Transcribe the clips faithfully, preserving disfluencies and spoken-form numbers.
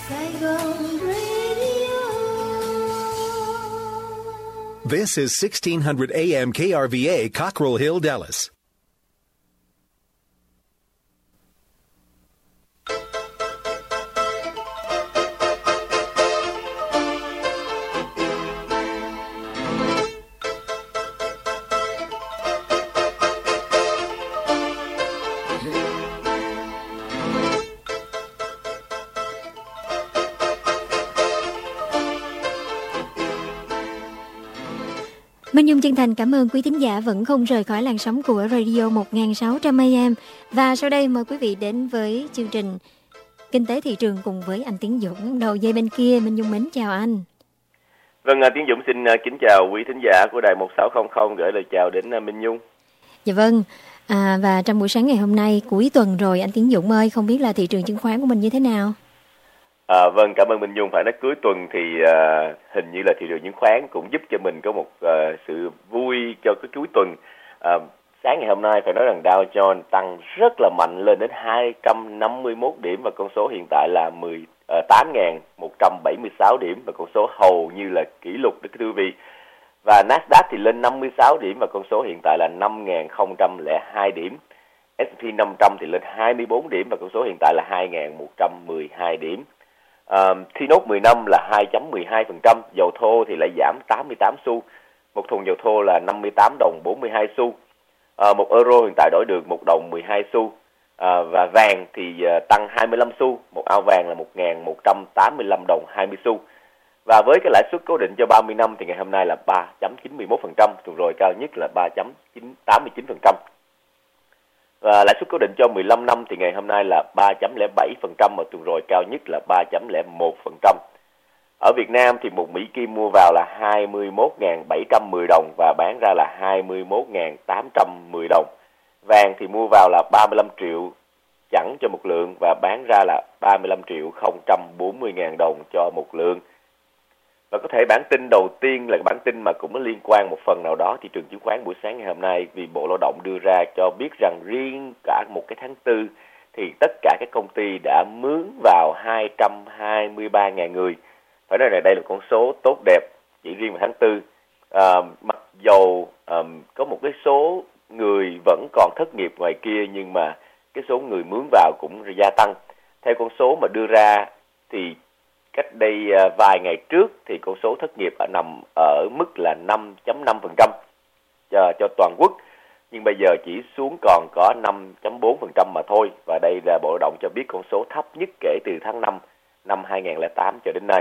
Saigon Radio. This is sixteen hundred A M K R V A, Cockrell Hill, Dallas. Minh Nhung chân thành cảm ơn quý thính giả vẫn không rời khỏi làn sóng của Radio một nghìn sáu trăm A M. Và sau đây mời quý vị đến với chương trình Kinh tế thị trường cùng với anh Tiến Dũng. Đầu dây bên kia, Minh Nhung mến chào anh. Vâng, Tiến Dũng xin kính chào quý thính giả của đài một sáu không không, gửi lời chào đến Minh Nhung. Dạ vâng, à, và trong buổi sáng ngày hôm nay, cuối tuần rồi anh Tiến Dũng ơi, không biết là thị trường chứng khoán của mình như thế nào? À, vâng, cảm ơn Minh Nhung. Phải nói cuối tuần thì uh, hình như là thị trường chứng khoán cũng giúp cho mình có một uh, sự vui cho cái cuối tuần. Uh, sáng ngày hôm nay phải nói rằng Dow Jones tăng rất là mạnh lên đến hai trăm năm mươi mốt điểm và con số hiện tại là mười tám nghìn một trăm bảy mươi sáu điểm và con số hầu như là kỷ lục đó quý vị. Và Nasdaq thì lên năm mươi sáu điểm và con số hiện tại là năm nghìn không trăm lẻ hai điểm. ét and pê năm trăm thì lên hai mươi bốn điểm và con số hiện tại là hai nghìn một trăm mười hai điểm. Uh, T-Note mười năm là hai phẩy mười hai phần trăm, dầu thô thì lại giảm tám mươi tám xu, một thùng dầu thô là năm mươi tám đồng bốn mươi hai xu, uh, một euro hiện tại đổi được một đồng mười hai xu, uh, và vàng thì uh, tăng hai mươi lăm xu, một ao vàng là một nghìn một trăm tám mươi lăm đồng hai mươi xu. Và với cái lãi suất cố định cho ba mươi năm thì ngày hôm nay là ba phẩy chín mươi mốt phần trăm, tuần rồi cao nhất là ba phẩy tám mươi chín phần trăm. Và lãi suất cố định cho mười lăm năm thì ngày hôm nay là ba phẩy không bảy phần trăm và tuần rồi cao nhất là ba phẩy không một phần trăm. Ở Việt Nam thì một Mỹ Kim mua vào là hai mươi mốt nghìn bảy trăm mười đồng và bán ra là hai mươi mốt nghìn tám trăm mười đồng. Vàng thì mua vào là ba mươi lăm triệu chẵn cho một lượng và bán ra là ba mươi lăm triệu không trăm bốn mươi nghìn đồng cho một lượng. Và có thể bản tin đầu tiên là bản tin mà cũng có liên quan một phần nào đó thị trường chứng khoán buổi sáng ngày hôm nay, vì Bộ Lao động đưa ra cho biết rằng riêng cả một cái tháng tư thì tất cả các công ty đã mướn vào hai trăm hai mươi ba nghìn người. Phải nói là đây là con số tốt đẹp chỉ riêng vào tháng tư. À, mặc dầu à, có một cái số người vẫn còn thất nghiệp ngoài kia nhưng mà cái số người mướn vào cũng gia tăng. Theo con số mà đưa ra thì cách đây vài ngày trước thì con số thất nghiệp ở nằm ở mức là năm phẩy năm phần trăm cho, cho toàn quốc. Nhưng bây giờ chỉ xuống còn có năm phẩy bốn phần trăm mà thôi. Và đây là Bộ Lao động cho biết con số thấp nhất kể từ tháng năm năm hai nghìn không trăm lẻ tám cho đến nay.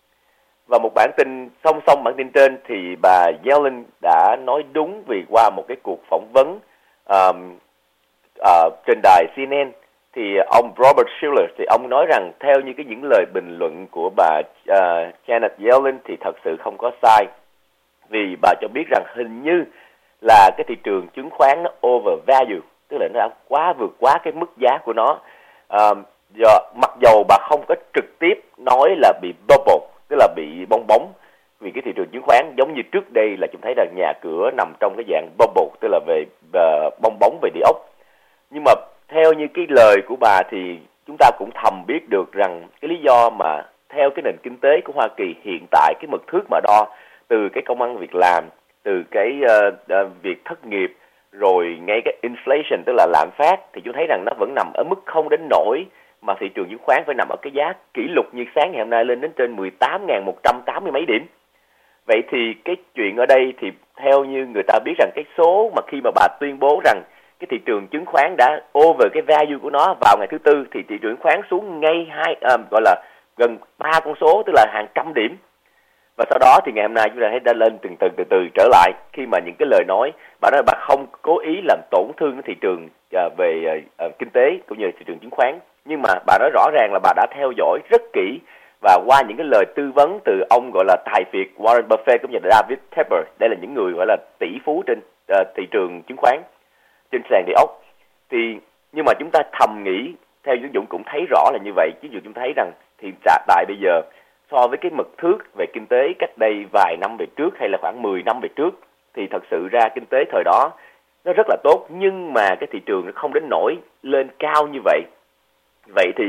Và một bản tin song song bản tin trên thì bà Yellen đã nói đúng vì qua một cái cuộc phỏng vấn um, uh, trên đài xê en en thì ông Robert Shiller thì ông nói rằng theo như cái những lời bình luận của bà uh, Janet Yellen thì thật sự không có sai, vì bà cho biết rằng hình như là cái thị trường chứng khoán nó overvalue, tức là nó đã quá vượt quá cái mức giá của nó. Uh, do, mặc dầu bà không có trực tiếp nói là bị bubble, tức là bị bong bóng, vì cái thị trường chứng khoán giống như trước đây là chúng thấy là nhà cửa nằm trong cái dạng bubble, tức là về uh, bong bóng về địa ốc. Nhưng mà theo như cái lời của bà thì chúng ta cũng thầm biết được rằng cái lý do mà theo cái nền kinh tế của Hoa Kỳ hiện tại, cái mực thước mà đo từ cái công ăn việc làm, từ cái uh, uh, việc thất nghiệp, rồi ngay cái inflation tức là lạm phát, thì chúng thấy rằng nó vẫn nằm ở mức không đến nỗi mà thị trường chứng khoán phải nằm ở cái giá kỷ lục như sáng ngày hôm nay lên đến trên mười tám nghìn một trăm tám mươi mấy điểm. Vậy thì cái chuyện ở đây thì theo như người ta biết rằng cái số mà khi mà bà tuyên bố rằng cái thị trường chứng khoán đã over cái value của nó vào ngày thứ tư thì thị trường chứng khoán xuống ngay hai à, gọi là gần ba con số, tức là hàng trăm điểm. Và sau đó thì ngày hôm nay chúng ta thấy đã lên từng từ từ từ trở lại khi mà những cái lời nói bà nói bà không cố ý làm tổn thương cái thị trường à, về à, kinh tế cũng như thị trường chứng khoán, nhưng mà bà nói rõ ràng là bà đã theo dõi rất kỹ và qua những cái lời tư vấn từ ông gọi là tài phiệt Warren Buffett cũng như là David Tepper, đây là những người gọi là tỷ phú trên uh, thị trường chứng khoán, trên sàn địa ốc. Thì nhưng mà chúng ta thầm nghĩ, theo Dũng Dũng cũng thấy rõ là như vậy, chứ dù chúng thấy rằng thì tại bây giờ so với cái mực thước về kinh tế cách đây vài năm về trước hay là khoảng mười năm về trước thì thật sự ra kinh tế thời đó nó rất là tốt, nhưng mà cái thị trường nó không đến nỗi lên cao như vậy. Vậy thì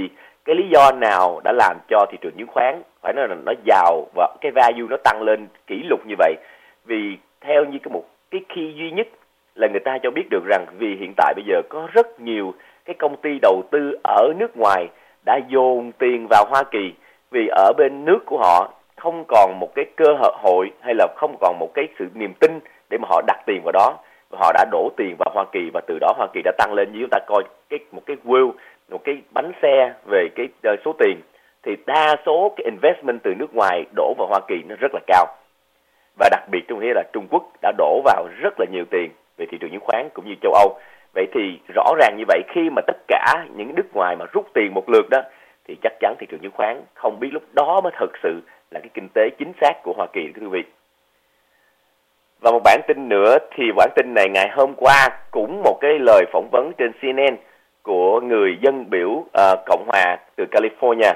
cái lý do nào đã làm cho thị trường chứng khoán phải nói là nó giàu và cái value nó tăng lên kỷ lục như vậy? Vì theo như cái một cái key duy nhất là người ta cho biết được rằng vì hiện tại bây giờ có rất nhiều cái công ty đầu tư ở nước ngoài đã dồn tiền vào Hoa Kỳ, vì ở bên nước của họ không còn một cái cơ hội hay là không còn một cái sự niềm tin để mà họ đặt tiền vào đó, và họ đã đổ tiền vào Hoa Kỳ, và từ đó Hoa Kỳ đã tăng lên. Như chúng ta coi cái một cái wheel, một cái bánh xe về cái uh, số tiền, thì đa số cái investment từ nước ngoài đổ vào Hoa Kỳ nó rất là cao, và đặc biệt trong nghĩa là Trung Quốc đã đổ vào rất là nhiều tiền về thị trường chứng khoán cũng như châu Âu. Vậy thì rõ ràng như vậy, khi mà tất cả những nước ngoài mà rút tiền một lượt đó, thì chắc chắn thị trường chứng khoán không biết lúc đó mới thực sự là cái kinh tế chính xác của Hoa Kỳ, thưa quý vị. Và một bản tin nữa, thì bản tin này ngày hôm qua cũng một cái lời phỏng vấn trên C N N của người dân biểu uh, Cộng hòa từ California.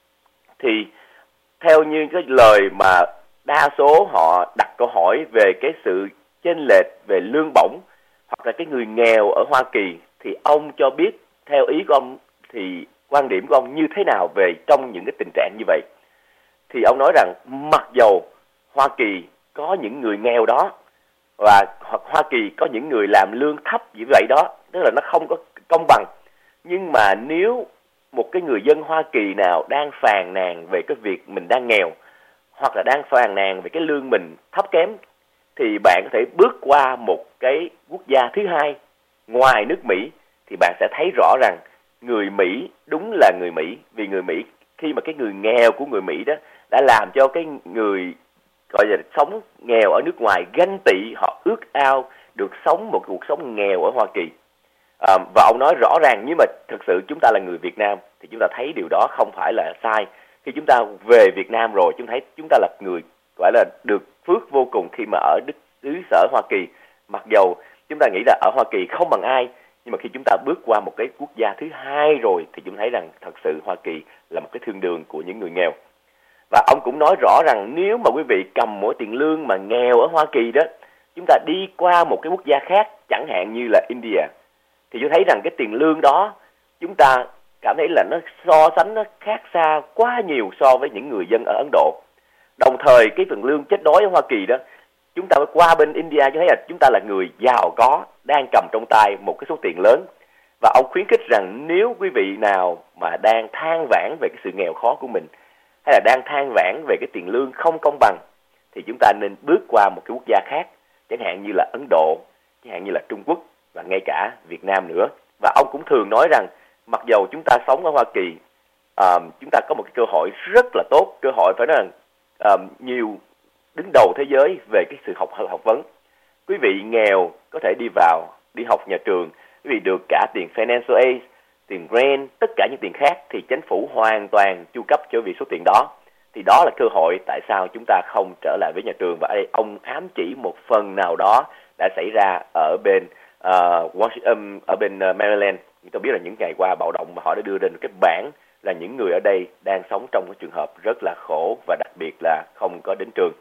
Thì theo như cái lời mà đa số họ đặt câu hỏi về cái sự chênh lệch về lương bổng hoặc là cái người nghèo ở Hoa Kỳ, thì ông cho biết theo ý của ông thì quan điểm của ông như thế nào về trong những cái tình trạng như vậy. Thì ông nói rằng mặc dầu Hoa Kỳ có những người nghèo đó, và hoặc Hoa Kỳ có những người làm lương thấp như vậy đó, tức là nó không có công bằng, nhưng mà nếu một cái người dân Hoa Kỳ nào đang phàn nàn về cái việc mình đang nghèo, hoặc là đang phàn nàn về cái lương mình thấp kém, thì bạn có thể bước qua một cái quốc gia thứ hai ngoài nước Mỹ, thì bạn sẽ thấy rõ rằng người Mỹ đúng là người Mỹ. Vì người Mỹ, khi mà cái người nghèo của người Mỹ đó đã làm cho cái người gọi là sống nghèo ở nước ngoài ganh tị, họ ước ao được sống một cuộc sống nghèo ở Hoa Kỳ. À, và ông nói rõ ràng, nhưng mà thực sự chúng ta là người Việt Nam thì chúng ta thấy điều đó không phải là sai. Khi chúng ta về Việt Nam rồi, chúng thấy chúng ta là người gọi là được phước vô cùng khi mà ở đức xứ sở Hoa Kỳ. Mặc dầu chúng ta nghĩ là ở Hoa Kỳ không bằng ai, nhưng mà khi chúng ta bước qua một cái quốc gia thứ hai rồi thì chúng thấy rằng thật sự Hoa Kỳ là một cái thiên đường của những người nghèo. Và ông cũng nói rõ rằng nếu mà quý vị cầm mỗi tiền lương mà nghèo ở Hoa Kỳ đó, chúng ta đi qua một cái quốc gia khác, chẳng hạn như là India, thì chúng thấy rằng cái tiền lương đó chúng ta cảm thấy là nó so sánh nó khác xa quá nhiều so với những người dân ở Ấn Độ. Đồng thời cái tiền lương chết đói ở Hoa Kỳ đó, chúng ta qua bên India cho thấy là chúng ta là người giàu có, đang cầm trong tay một cái số tiền lớn. Và ông khuyến khích rằng nếu quý vị nào mà đang than vãn về cái sự nghèo khó của mình, hay là đang than vãn về cái tiền lương không công bằng, thì chúng ta nên bước qua một cái quốc gia khác, chẳng hạn như là Ấn Độ, chẳng hạn như là Trung Quốc, và ngay cả Việt Nam nữa. Và ông cũng thường nói rằng mặc dầu chúng ta sống ở Hoa Kỳ, uh, chúng ta có một cái cơ hội rất là tốt, cơ hội phải nói rằng uh, nhiều đứng đầu thế giới về cái sự học học vấn. Quý vị nghèo có thể đi vào đi học nhà trường, quý vị được cả tiền financial aid, tiền grant, tất cả những tiền khác thì chính phủ hoàn toàn chu cấp cho vì số tiền đó. Thì đó là cơ hội tại sao chúng ta không trở lại với nhà trường. Và đây ông ám chỉ một phần nào đó đã xảy ra ở bên uh, Washington, ở bên uh, Maryland. Chúng ta biết là những ngày qua bạo động mà họ đã đưa ra cái bảng là những người ở đây đang sống trong cái trường hợp rất là khổ, và đặc biệt là không có đến trường.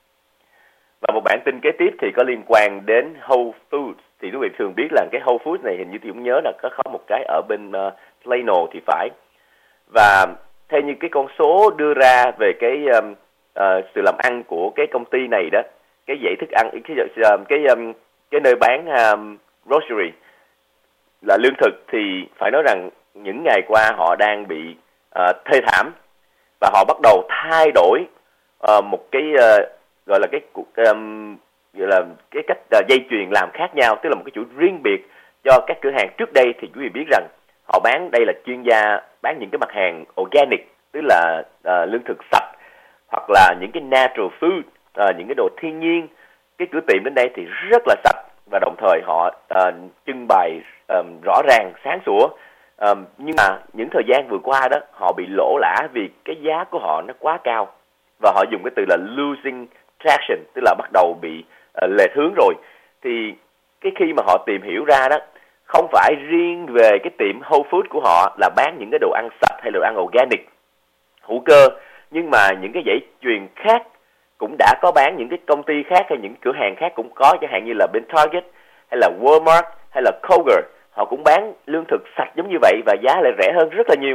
Và một bản tin kế tiếp thì có liên quan đến Whole Foods. Thì quý vị thường biết là cái Whole Foods này hình như thì cũng nhớ là có có một cái ở bên uh, Plano thì phải. Và theo như cái con số đưa ra về cái um, uh, sự làm ăn của cái công ty này đó, cái dãy thức ăn, cái um, cái um, cái nơi bán um, grocery là lương thực, thì phải nói rằng những ngày qua họ đang bị uh, thê thảm, và họ bắt đầu thay đổi uh, một cái uh, gọi là cái um, gọi là cái cách uh, dây chuyền làm khác nhau, tức là một cái chuỗi riêng biệt cho các cửa hàng. Trước đây thì quý vị biết rằng họ bán, đây là chuyên gia bán những cái mặt hàng organic, tức là uh, lương thực sạch, hoặc là những cái natural food, uh, những cái đồ thiên nhiên. Cái cửa tiệm đến đây thì rất là sạch, và đồng thời họ uh, trưng bày um, rõ ràng, sáng sủa. Um, nhưng mà những thời gian vừa qua đó, họ bị lỗ lã vì cái giá của họ nó quá cao, và họ dùng cái từ là losing traction, tức là bắt đầu bị uh, lệch hướng rồi. Thì cái khi mà họ tìm hiểu ra đó, không phải riêng về cái tiệm Whole Foods của họ là bán những cái đồ ăn sạch hay đồ ăn organic, hữu cơ, nhưng mà những cái dãy chuyền khác cũng đã có bán, những cái công ty khác hay những cửa hàng khác cũng có, chẳng hạn như là bên Target hay là Walmart hay là Kroger, họ cũng bán lương thực sạch giống như vậy và giá lại rẻ hơn rất là nhiều.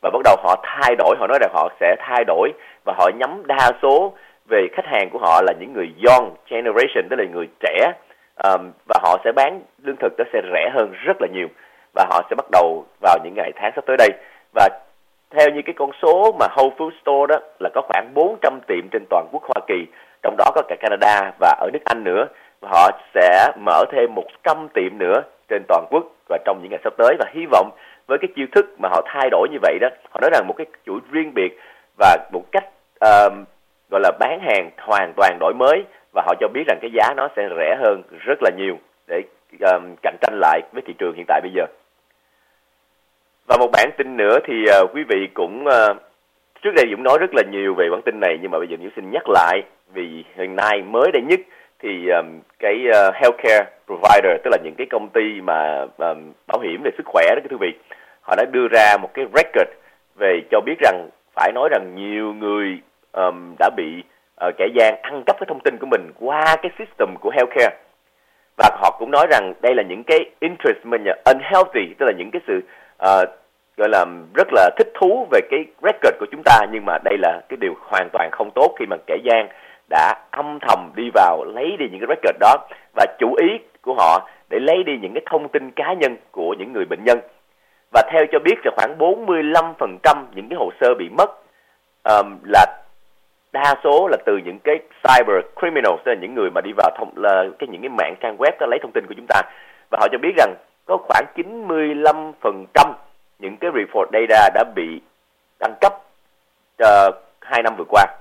và bắt đầu họ thay đổi, họ nói rằng họ sẽ thay đổi và họ nhắm đa số về khách hàng của họ là những người young generation, tức là người trẻ, um, và họ sẽ bán lương thực nó sẽ rẻ hơn rất là nhiều, và họ sẽ bắt đầu vào những ngày tháng sắp tới đây. Và theo như cái con số mà Whole Foods Store đó là có khoảng bốn trăm tiệm trên toàn quốc Hoa Kỳ, trong đó có cả Canada và ở nước Anh nữa, và họ sẽ mở thêm một trăm tiệm nữa trên toàn quốc và trong những ngày sắp tới. Và hy vọng với cái chiêu thức mà họ thay đổi như vậy đó, họ nói rằng một cái chuỗi riêng biệt và một cách uh, gọi là bán hàng hoàn toàn đổi mới, và họ cho biết rằng cái giá nó sẽ rẻ hơn rất là nhiều để uh, cạnh tranh lại với thị trường hiện tại bây giờ. Và một bản tin nữa thì uh, quý vị cũng uh, trước đây Dũng nói rất là nhiều về bản tin này, nhưng mà bây giờ Dũng xin nhắc lại vì hiện nay mới đây nhất thì um, cái uh, healthcare provider, tức là những cái công ty mà um, bảo hiểm về sức khỏe đó cái thưa vị, họ đã đưa ra một cái record về cho biết rằng phải nói rằng nhiều người um, đã bị uh, kẻ gian ăn cắp cái thông tin của mình qua cái system của healthcare, và họ cũng nói rằng đây là những cái interest mình unhealthy, tức là những cái sự uh, gọi là rất là thích thú về cái record của chúng ta, nhưng mà đây là cái điều hoàn toàn không tốt khi mà kẻ gian đã âm thầm đi vào lấy đi những cái record đó, và chủ ý của họ để lấy đi những cái thông tin cá nhân của những người bệnh nhân. Và theo cho biết là khoảng bốn mươi lăm phần trăm những cái hồ sơ bị mất um, là đa số là từ những cái cyber criminals, tức là những người mà đi vào thông là cái những cái mạng trang web đó lấy thông tin của chúng ta. Và họ cho biết rằng có khoảng chín mươi lăm phần trăm những cái report data đã bị ăn cắp uh, hai năm vừa qua.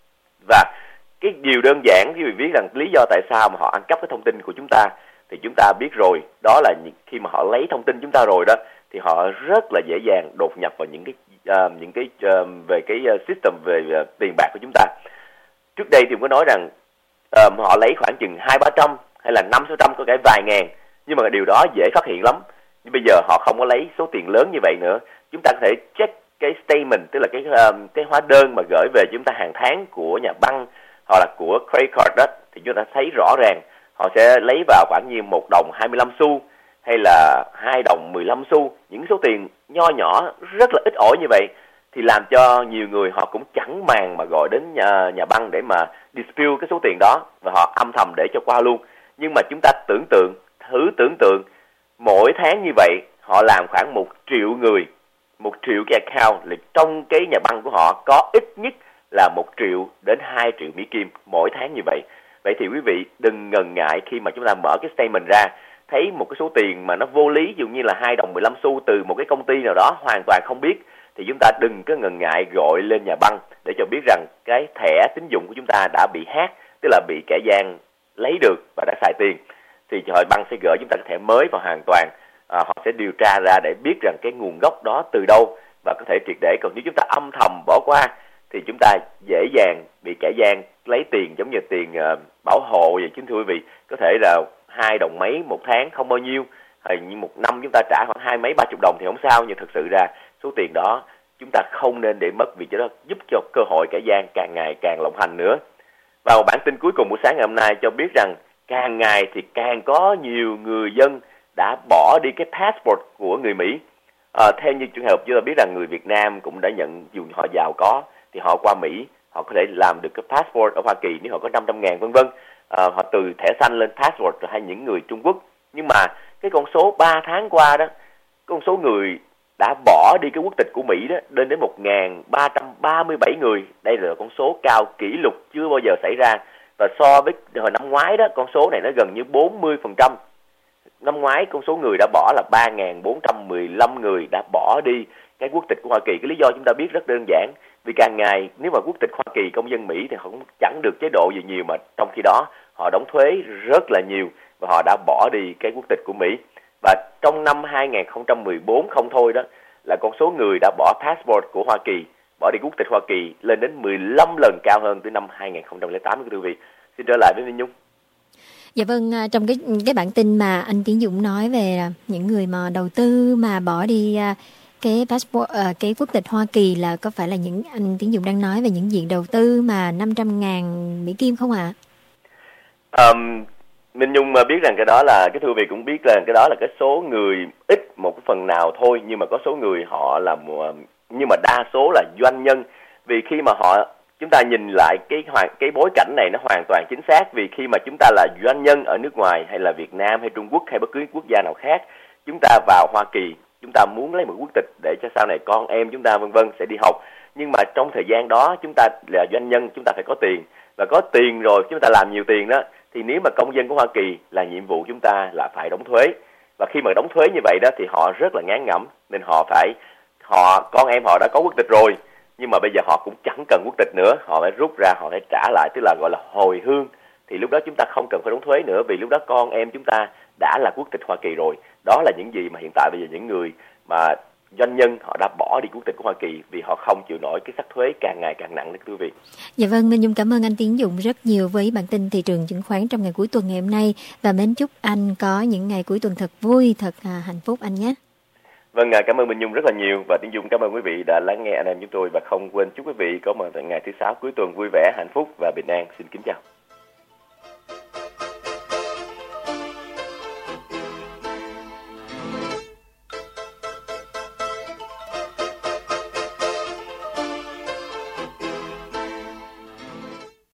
Và cái điều đơn giản khi mình biết rằng lý do tại sao mà họ ăn cắp cái thông tin của chúng ta thì chúng ta biết rồi, đó là khi mà họ lấy thông tin chúng ta rồi đó thì họ rất là dễ dàng đột nhập vào những cái uh, những cái uh, về cái system về uh, tiền bạc của chúng ta. Trước đây thì cũng có nói rằng uh, họ lấy khoảng chừng hai ba trăm hay là năm sáu trăm, có cái vài ngàn, nhưng mà điều đó dễ phát hiện lắm. Nhưng bây giờ họ không có lấy số tiền lớn như vậy nữa. Chúng ta có thể check cái statement, tức là cái uh, cái hóa đơn mà gửi về chúng ta hàng tháng của nhà băng hoặc là của credit card đó, thì chúng ta thấy rõ ràng họ sẽ lấy vào khoảng như một đồng hai mươi lăm xu hay là hai đồng mười lăm xu, những số tiền nho nhỏ rất là ít ỏi như vậy, thì làm cho nhiều người họ cũng chẳng màng mà gọi đến nhà, nhà băng để mà dispute cái số tiền đó, và họ âm thầm để cho qua luôn. Nhưng mà chúng ta tưởng tượng, thử tưởng tượng mỗi tháng như vậy họ làm khoảng một triệu người, một triệu cái account, là trong cái nhà băng của họ có ít nhất là một triệu đến hai triệu Mỹ Kim mỗi tháng như vậy. Vậy thì quý vị đừng ngần ngại khi mà chúng ta mở cái statement ra, thấy một cái số tiền mà nó vô lý, dường như là hai đồng mười lăm xu từ một cái công ty nào đó hoàn toàn không biết, thì chúng ta đừng có ngần ngại gọi lên nhà băng để cho biết rằng cái thẻ tín dụng của chúng ta đã bị hack, tức là bị kẻ gian lấy được và đã xài tiền. Thì nhà băng sẽ gửi chúng ta cái thẻ mới và hoàn toàn à, họ sẽ điều tra ra để biết rằng cái nguồn gốc đó từ đâu và có thể triệt để. Còn nếu chúng ta âm thầm bỏ qua thì chúng ta dễ dàng bị kẻ gian lấy tiền, giống như tiền uh, bảo hộ vậy. Chính thưa quý vị, có thể là hai đồng mấy một tháng không bao nhiêu, hay như một năm chúng ta trả khoảng hai mấy ba chục đồng thì không sao, nhưng thực sự ra số tiền đó chúng ta không nên để mất, vì cho đó giúp cho cơ hội kẻ gian càng ngày càng lộng hành nữa. Và một bản tin cuối cùng buổi sáng ngày hôm nay cho biết rằng càng ngày thì càng có nhiều người dân đã bỏ đi cái passport của người Mỹ. À, theo như trường hợp chúng ta biết rằng người Việt Nam cũng đã nhận, dù họ giàu có thì họ qua Mỹ họ có thể làm được cái passport ở Hoa Kỳ nếu họ có năm trăm ngàn vân vân. À, họ từ thẻ xanh lên passport, hay những người Trung Quốc. Nhưng mà cái con số ba tháng qua đó, con số người đã bỏ đi cái quốc tịch của Mỹ đó lên đến một nghìn ba trăm ba mươi bảy người. Đây là con số cao kỷ lục chưa bao giờ xảy ra. Và so với hồi năm ngoái đó, con số này nó gần như bốn mươi phần trăm. Năm ngoái con số người đã bỏ là ba nghìn bốn trăm mười lăm người đã bỏ đi cái quốc tịch của Hoa Kỳ. Cái lý do chúng ta biết rất đơn giản, vì càng ngày nếu mà quốc tịch Hoa Kỳ, công dân Mỹ thì họ cũng chẳng được chế độ gì nhiều, mà trong khi đó họ đóng thuế rất là nhiều và họ đã bỏ đi cái quốc tịch của Mỹ. Và trong năm hai nghìn không trăm mười bốn không thôi đó, là con số người đã bỏ passport của Hoa Kỳ, bỏ đi quốc tịch Hoa Kỳ lên đến mười lăm lần cao hơn từ năm hai nghìn không trăm lẻ tám. Quý vị xin trở lại với Minh Nhung. Dạ vâng, trong cái cái bản tin mà anh Tiến Dũng nói về những người mà đầu tư mà bỏ đi cái passport, cái quốc tịch Hoa Kỳ, là có phải là những anh Tiến Dũng đang nói về những diện đầu tư mà năm trăm ngàn Mỹ Kim không ạ? À? Um, Minh Nhung biết rằng cái đó là, cái thưa vị cũng biết rằng cái đó là cái số người ít một cái phần nào thôi, nhưng mà có số người họ là nhưng mà đa số là doanh nhân. Vì khi mà họ chúng ta nhìn lại cái hoàn cái bối cảnh này nó hoàn toàn chính xác, vì khi mà chúng ta là doanh nhân ở nước ngoài hay là Việt Nam hay Trung Quốc hay bất cứ quốc gia nào khác, chúng ta vào Hoa Kỳ, chúng ta muốn lấy một quốc tịch để cho sau này con em chúng ta vân vân sẽ đi học. Nhưng mà trong thời gian đó chúng ta là doanh nhân, chúng ta phải có tiền, và có tiền rồi chúng ta làm nhiều tiền đó, thì nếu mà công dân của Hoa Kỳ là nhiệm vụ chúng ta là phải đóng thuế. Và khi mà đóng thuế như vậy đó thì họ rất là ngán ngẩm, nên họ phải họ con em họ đã có quốc tịch rồi, nhưng mà bây giờ họ cũng chẳng cần quốc tịch nữa, họ phải rút ra, họ phải trả lại, tức là gọi là hồi hương. Thì lúc đó chúng ta không cần phải đóng thuế nữa, vì lúc đó con em chúng ta đã là quốc tịch Hoa Kỳ rồi. Đó là những gì mà hiện tại bây giờ những người mà doanh nhân họ đã bỏ đi quốc tịch của Hoa Kỳ vì họ không chịu nổi cái sắc thuế càng ngày càng nặng đó quý vị. Dạ vâng, Minh Nhung cảm ơn anh Tiến Dụng rất nhiều với bản tin thị trường chứng khoán trong ngày cuối tuần ngày hôm nay, và mến chúc anh có những ngày cuối tuần thật vui, thật à, hạnh phúc anh nhé. Vâng, cảm ơn Minh Nhung rất là nhiều, và Tiến Dung cảm ơn quý vị đã lắng nghe anh em chúng tôi, và không quên chúc quý vị có một ngày thứ sáu cuối tuần vui vẻ, hạnh phúc và bình an. Xin kính chào.